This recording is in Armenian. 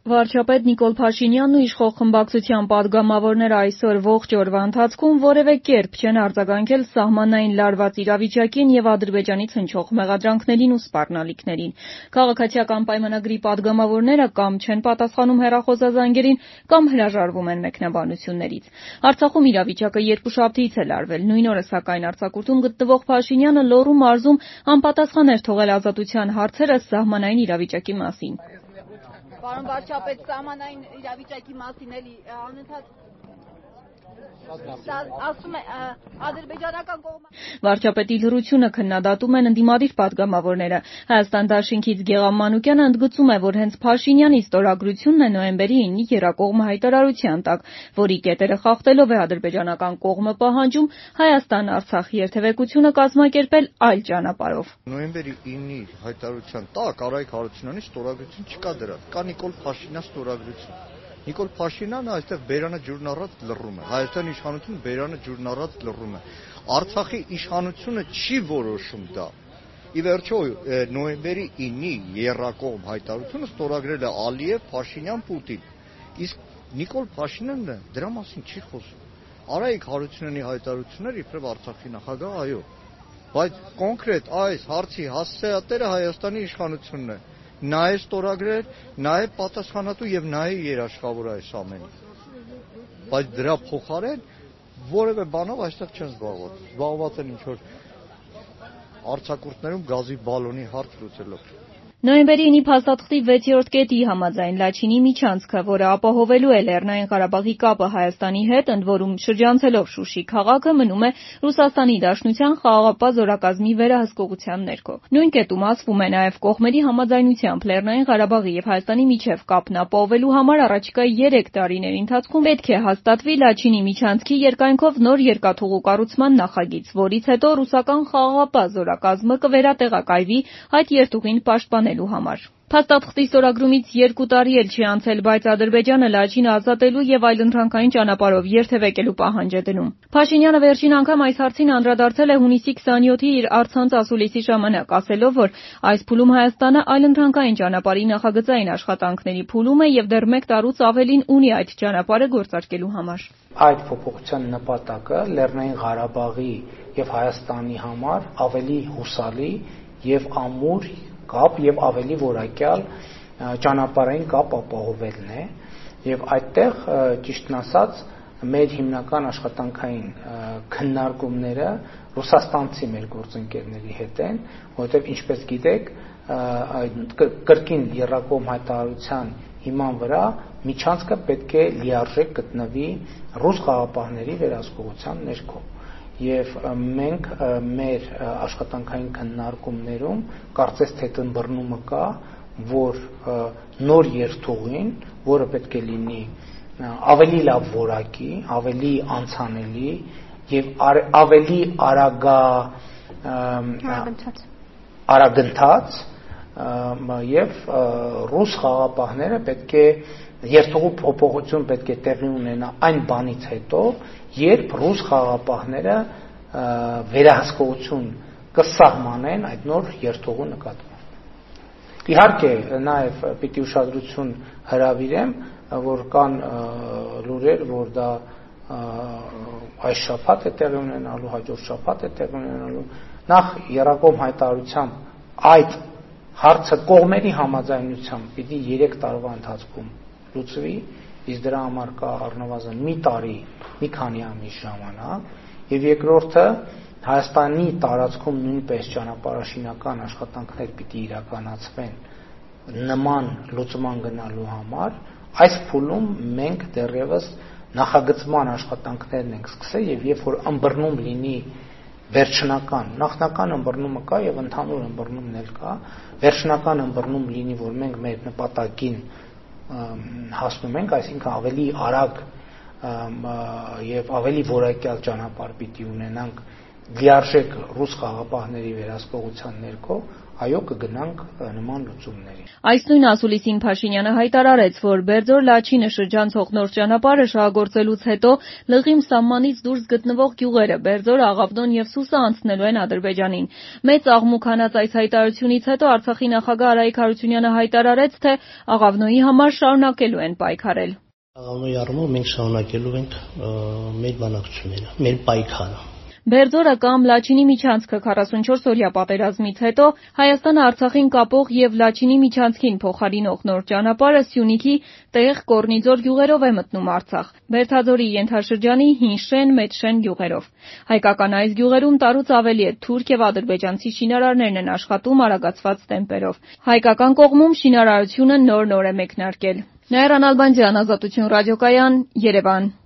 Վարչապետ Նիկոլ Փաշինյանն ու իշխող խմբակցության պատգամավորները այսօր ողջ օրվա ընթացքում որևէ կերպ չեն արձագանքել սահմանային լարված իրավիճակին եւ Ադրբեջանից հնչող մեղադրանքներին ու սպառնալիքներին։ Քաղաքացիական պայմանագրի պատգամավորները կամ չեն պատասխանում հեռախոսազանգերին, կամ հրաժարվում են մեկնաբանություններից։ Արցախում իրավիճակը երկուշաբթիից է լարվել։ Նույն օրը, սակայն, արձակուրդում գտնվող Փաշինյանը Լոռու մարզում անպատասխան էր թողել Ազատության հարցերը սահմանային իրավիճակի մասին։ Պարոն վարչապետ, սահմանային իրավիճակի մասին էլի անընդհատ ասում է ադրբեջանական կողմը։ Վարչապետի լրությունը քննադատում են ընդդիմադիր պատգամավորները։ Հայաստան դաշինքից Գեղամ Մանուկյանը ընդգծում է, որ հենց Փաշինյանի ստորագրությունն է նոյեմբերի 9-ի Եռակողմ հայտարարության տակ, որի կետերը խախտելով է ադրբեջանական կողմը պահանջում Հայաստան-Արցախ երթևեկությունը կազմակերպել այլ ճանապարհով։ Նոյեմբերի 9-ի հայտարարության տակ Արայք Հարությունյանի ստորագրություն չկա դրա։ Կա Նիկոլ Փաշինյանի ստորագրություն։ Նիկոլ Փաշինյանը այստեղ բերանը ջուրն առած լռում է։ Հայաստանի իշխանությունը բերանը ջուրն առած լռում է։ Արցախի իշխանությունը չի որոշում դա։ Ի վերջո նոյեմբերի 9-ի Եռակողմ հայտարարությունը ստորագրել է Ալիև, Փաշինյան, Պուտին։ Իսկ Նիկոլ Փաշինյանը դրա մասին չի խոսում։ Արայք Հարությունյանի հայտարարությունները իբրև Արցախի նախագահ, այո, բայց կոնկրետ այս հարցի հասցեատերը Հայաստանի իշխանությունն է։ Նա է ստորագրել, նա է պատասխանատու եւ նա է երաշխավոր այս ամենի։ Բայց դրա փոխարեն որևէ բանով այստեղ չեն զբաղված։ Զբաղված են ինչ-որ արձակուրդներում գազի բալոնի հարց լուծելով։ Նոյեմբերի 9-ի փաստաթղթի 6-րդ կետի համաձայն Լաչինի միջանցքը, որը ապահովելու է Լեռնային Ղարաբաղի կապը Հայաստանի հետ, ընդ որում շրջանցելով Շուշի քաղաքը, մնում է Ռուսաստանի Դաշնության խաղաղապահ զորակազմի վերահսկողության ներքո։ Նույն կետում ասվում է նաև կողմերի համաձայնությամբ Լեռնային Ղարաբաղի եւ Հայաստանի միջև կապն ապահովելու համար առաջիկա 3 տարիների ընթացքում պետք է հաստատվի Լաչինի միջանցքի երկայնքով նոր երկաթուղու կառուցման նախագիծ, որից հետո ռուսական խաղաղապահ զորակազմը կվերատեղակայվի այդ երթուղին պաշտպանելու համար։ Փաստաթղթի ստորագրումից 2 տարի էլ չի անցել, բայց Ադրբեջանը Լաչինը ազատելու եւ այլընտրանքային ճանապարհով երթևեկելու պահանջ է դնում։ Փաշինյանը վերջին անգամ այս հարցին անդրադարձել է հունիսի 27-ի իր առցանց ասուլիսի ժամանակ, ասելով, որ այս փուլում Հայաստանը այլընտրանքային ճանապարհի նախագծային աշխատանքների փուլում է եւ դեռ 1 տարուց ավելին ունի այդ ճանապարհը գործարկելու համար։ Այդ փոփոխության նպատակը Լեռնային Ղարաբաղի եւ Հայաստանի համար ավելի հուսալի եւ ամուր կապ եւ ավելի որակյալ ճանապարհային կապ ապահովելն է եւ այդտեղ ճիշտն ասած մեր հիմնական աշխատանքային քննարկումները ռուսաստանցի մեր գործընկերների հետ են, որովհետեւ ինչպես գիտեք, կրկին Եռակողմ հայտարարության հիման վրա միջանցքը պետք է լիարժեք գտնվի ռուս խաղաղապահների վերահսկողության ներքո։ Եվ մենք մեր աշխատանքային քննարկումներում կարծես թե ըմբռնումը կա, որ նոր երթուղին, որը պետք է լինի ավելի լավ որակի, ավելի անցանելի եւ ավելի արագընթաց եւ ռուս խաղաղապահները պետք է երթուղու փոփոխություն պետք է տեղի ունենա այն բանից հետո, երբ ռուս խաղաղապահները վերահսկողություն կսահմանեն այդ նոր երթուղու նկատմամբ։ Իհարկե, նաև պիտի ուշադրություն հրավիրեմ, որ կան լուրեր, որ դա այս շաբաթ է տեղի ունենալու, հաջորդ շաբաթ է տեղի ունենալու։ Նախ Եռակողմ հայտարարությամբ այդ հարցը կողմերի համաձայնությամբ պիտի 3 տարվա ընթացքում լուծվի, իսկ դրա համար կա առնվազն մի տարի, մի քանի ամիս ժամանակ, եւ երկրորդը Հայաստանի տարածքում նույնպես ճանապարհաշինական աշխատանքներ պիտի իրականացվեն նման լուծման գնալու համար, այս փուլում մենք դեռևս նախագծման աշխատանքներն ենք սկսել եւ երբ որ ըմբռնում լինի վերջնական, նախնական ըմբռնումը կա եւ ընդհանուր ըմբռնումն էլ կա, վերջնական ըմբռնում լինի, որ մենք մեր նպատակին հասնում ենք, այսինքն ավելի արագ եւ ավելի որակյալ ճանապարհ պիտի ունենանք լիարժեք ռուս խաղաղապահների վերահսկողության ներքո, այո կգնանք նման լուծումների։ Այս նույն ասուլիսին Փաշինյանը հայտարարեց, որ Բերձոր-Լաչինը շրջանցող նոր ճանապարհը շահագործելուց հետո Լղիմ սահմանից դուրս գտնվող գյուղերը Բերձոր, Աղավնոն եւ Սուսը անցնելու են Ադրբեջանին։ Մեծ աղմուկ հանած այս հայտարարությունից հետո Արցախի նախագահ Արայիկ Հարությունյանը հայտարարեց, թե Աղավնոյի համար շարունակելու են պայքարել։ Աղավնոյի առումով մենք շարունակելու ենք մեր բանակցությունները, մեր պայքարը։ Բերձորը կամ Լաչինի միջանցքը 44-օրյա պատերազմից հետո Հայաստանը Արցախին կապող եւ Լաչինի միջանցքին փոխարինող նոր ճանապարհը Սյունիքի Տեղ, Կորնիձոր գյուղերով է մտնում Արցախ։ Բերթաձորի ենթաշրջանի Հինշեն, Մեծշեն գյուղերով։ Հայկական այս գյուղերում տարուց ավելի է թուրք եւ ադրբեջանցի շինարարներն են աշխատում արագացված տեմպերով։ Հայկական կողմում շինարարությունը նոր է մեկնարկել։ Նաիրա Նալբանդյան, Ազատություն ռադիոկայան, Երևան։